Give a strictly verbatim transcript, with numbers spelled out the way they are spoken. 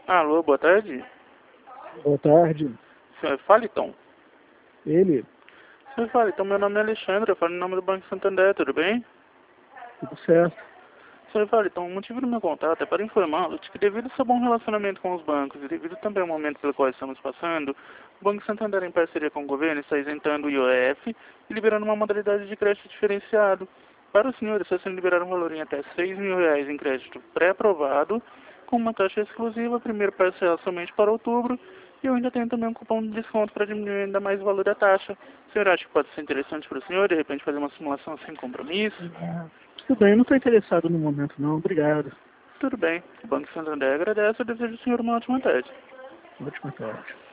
Alô, boa tarde. Boa tarde. Senhor Faliton? Ele? Senhor Faliton, meu nome é Alexandre, eu falo em nome do Banco Santander, tudo bem? Tudo certo. Senhor Faliton, o motivo do meu contato é para informá-lo de que devido ao seu bom relacionamento com os bancos e devido também ao momento pelo qual estamos passando, o Banco Santander, em parceria com o governo, está isentando o I O F e liberando uma modalidade de crédito diferenciado. Para o senhor, está sendo liberado um valor em até seis mil reais em crédito pré-aprovado, com uma taxa exclusiva, primeiro parcela somente para outubro, e eu ainda tenho também um cupom de desconto para diminuir ainda mais o valor da taxa. O senhor acha que pode ser interessante para o senhor, de repente, fazer uma simulação sem compromisso? Ah, tudo bem, eu não estou interessado no momento não, obrigado. Tudo bem. O Banco Santander agradece e desejo ao senhor uma ótima tarde. Ótima tarde.